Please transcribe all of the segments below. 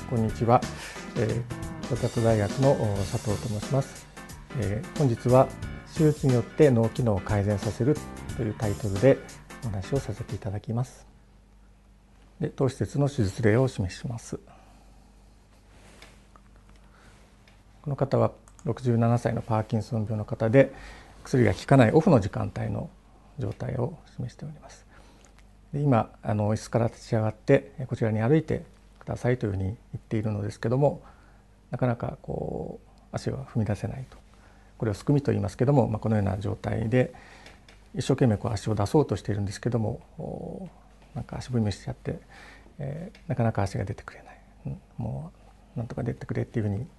こんにちは。京都大学の佐藤と申します。本日は手術によって脳機能を改善させるというタイトルでお話をさせていただきます。で、当施設の手術例を示します。この方は67歳のパーキンソン病の方で、薬が効かないオフの時間帯の状態を示しております。で、今椅子から立ち上がってこちらに歩いてくださいというふうに言っているのですけども、なかなか足を踏み出せないと。これをすくみと言いますけども、このような状態で一生懸命足を出そうとしているんですけども、なんか足踏みしちゃって、なかなか足が出てくれない、もうなんとか出てくれっていうふうに。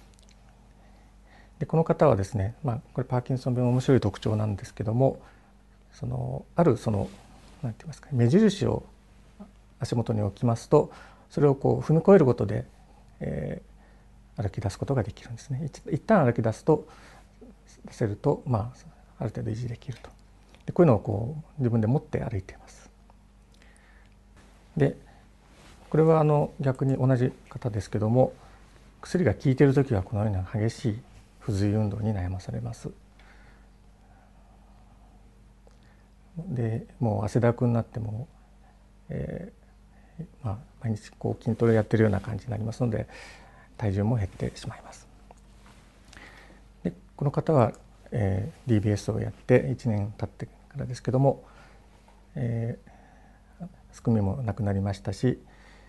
で、この方はですね、これパーキンソン病の面白い特徴なんですけども、あるなんて言いますか、目印を足元に置きますと、それを踏み越えることで、歩き出すことができるんですね。一旦歩き出すと出せると、ある程度維持できると。で、こういうのを自分で持って歩いています。で、これは逆に同じ方ですけども、薬が効いている時はこのような激しい不随運動に悩まされます。で、もう汗だくになっても、毎日筋トレやってるような感じになりますので、体重も減ってしまいます。で、この方は、DBS をやって1年経ってからですけども、すくみもなくなりましたし、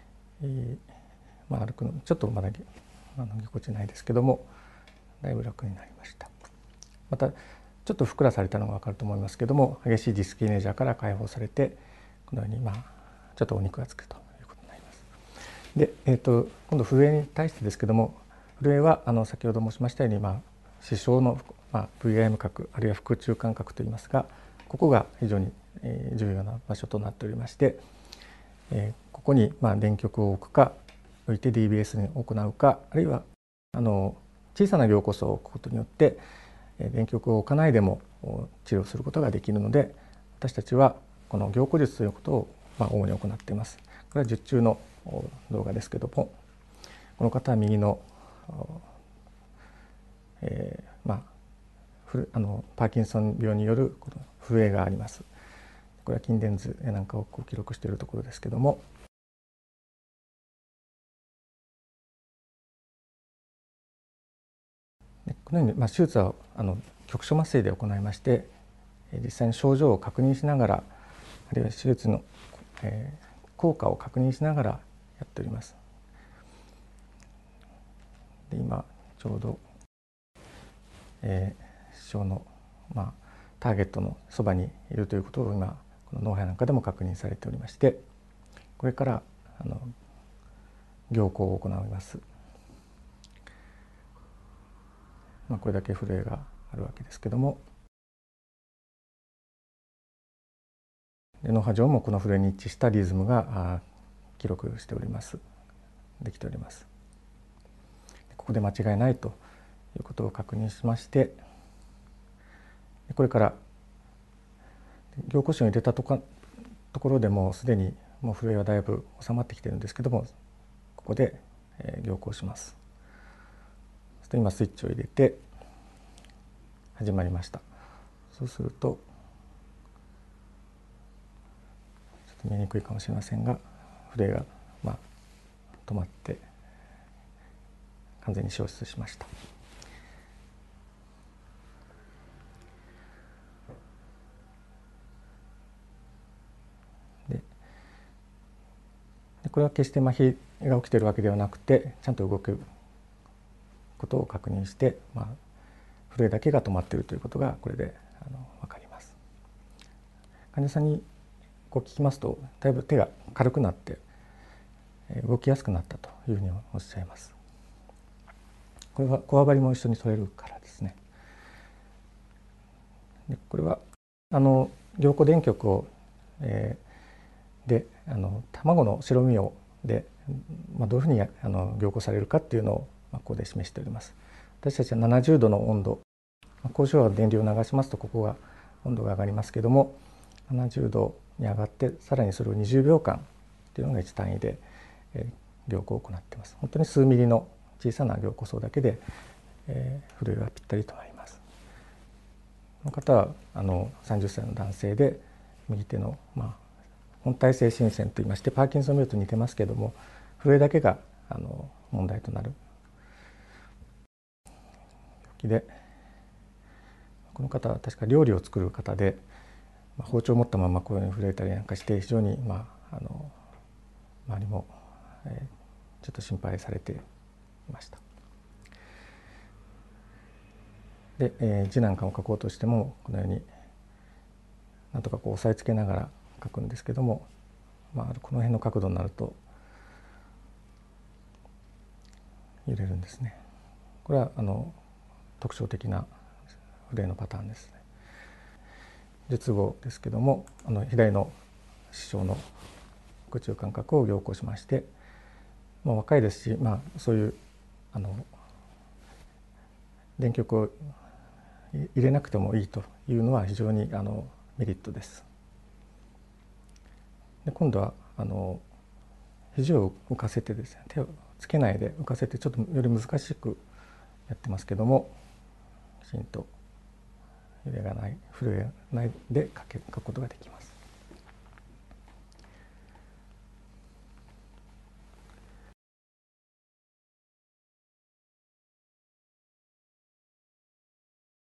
歩くのちょっとまだぎこちないですけども、だいぶ楽になりました。またちょっとふっくらされたのが分かると思いますけども、激しいディスキネージャーから解放されて、このようにちょっとお肉がつくということになります。で、今度震えに対してですけども、震えは先ほど申しましたように、視床の、VIM 核あるいは腹中間核といいますが、ここが非常に重要な場所となっておりまして、ここに電極を置くか、置いて DBS に行うか、あるいは小さな凝固層を置くことによって電極を置かないでも治療することができるので、私たちはこの凝固術ということを主に行っています。これは術中の動画ですけども、この方は右のパーキンソン病による震えがあります。これは筋電図なんかを記録しているところですけども、このように手術は局所麻酔で行いまして、実際に症状を確認しながら、あるいは手術の効果を確認しながらやっております。で、今ちょうど視床のターゲットのそばにいるということを今この脳波なんかでも確認されておりまして、これから凝固を行います。これだけ震えがあるわけですけども、脳波上もこの震えに一致したリズムが記録しております。できております。ここで間違いないということを確認しまして、これから凝固腫を入れたところでもすでにもう震えはだいぶ収まってきているんですけども、ここで凝固します。そして今スイッチを入れて始まりました。そうするとちょっと見えにくいかもしれませんが、震えが止まって完全に消失しました。で、これは決して麻痺が起きているわけではなくて、ちゃんと動くことを確認して、震えだけが止まっているということがこれで分かります。患者さんに聞きますと、だいぶ手が軽くなって動きやすくなったというふうにおっしゃいます。これはこわばりも一緒に取れるからですね。で、これは凝固電極を、で卵の白身をで、どういうふうに凝固されるかっていうのをここで示しております。私たちは70度の温度、高周波電流を流しますとここが温度が上がりますけども、70度に上がってさらにそれを20秒間っていうのが1単位で凝固を行っています。本当に数ミリの小さな凝固層だけで、震えがぴったりとなります。この方は30歳の男性で、右手の、本体性心線といいまして、パーキンソン病と似てますけども、震えだけが問題となる病気で、この方は確か料理を作る方で、包丁を持ったままこういうふうに震えたりなんかして、非常に周りもちょっと心配されていました。で、字なんかを書こうとしてもこのようになんとかこう押さえつけながら書くんですけども、この辺の角度になると揺れるんですね。これは特徴的な震えのパターンですね。術後ですけども、左の視床の空中感覚を凝固しまして、若いですし、そういう電極を入れなくてもいいというのは非常にメリットです。で、今度は肘を浮かせてですね、手をつけないで浮かせて、ちょっとより難しくやってますけども、きちんと揺れがない、震えないで書くことができます。